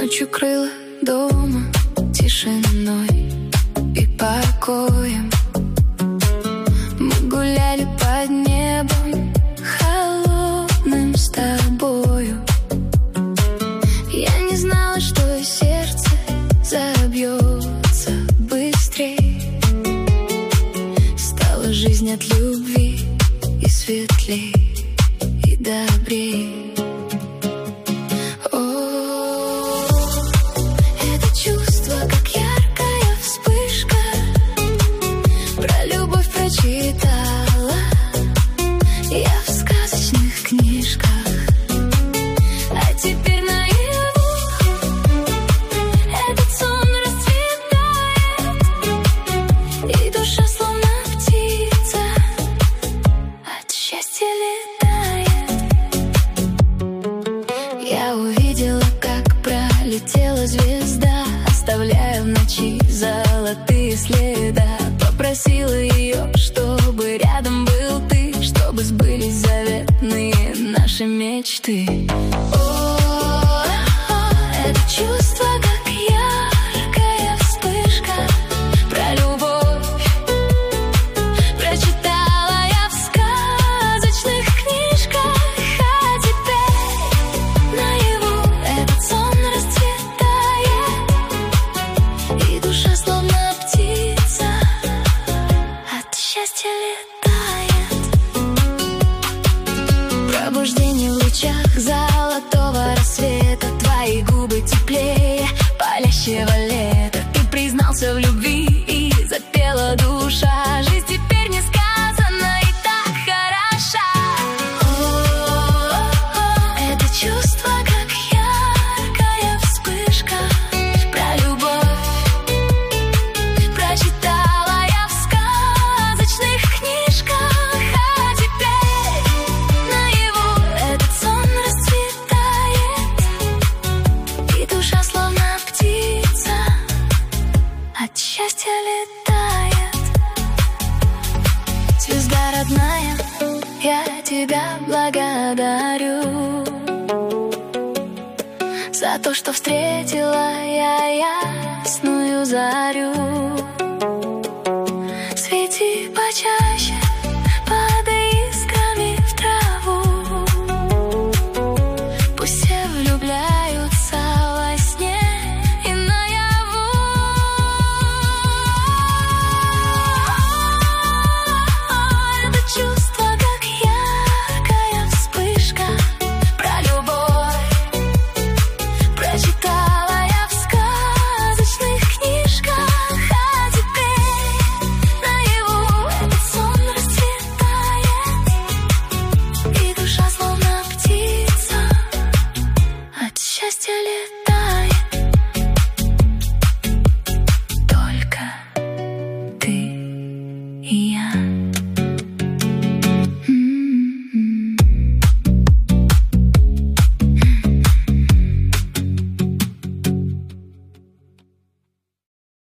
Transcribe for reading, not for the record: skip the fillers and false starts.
Ночью крыла дома тишиной и покоем. Мы гуляли под небом холодным с тобою. Я не знала, что сердце забьется быстрей. Стала жизнь от любви и светлей, и добрей. Читала я в сказочных книжках, а теперь наяву этот сон расцветает, и душа словно птица от счастья летает. Я увидела, как пролетела звезда, оставляя в ночи золотые следы. Попросила ее, чтобы рядом был ты, чтобы сбылись заветные наши мечты. Это чувство, как яркая вспышка, про любовь прочитала я в сказочных книжках, а теперь наяву этот сон расцветает, и душа словно птица счастье летает. Пробуждение в лучах золотого рассвета, твои губы теплее палящего лета. Ты признался в любви и запела душа. Жизнь теперь не сказана и так хороша. Это чувство, как яркая вспышка, про любовь прочитала я в сказочных книжках, а теперь наяву этот сон расцветает, и душа словно птица от счастья летает. Звезда родная, я тебя благодарю за то, что встретила я ясную зарю.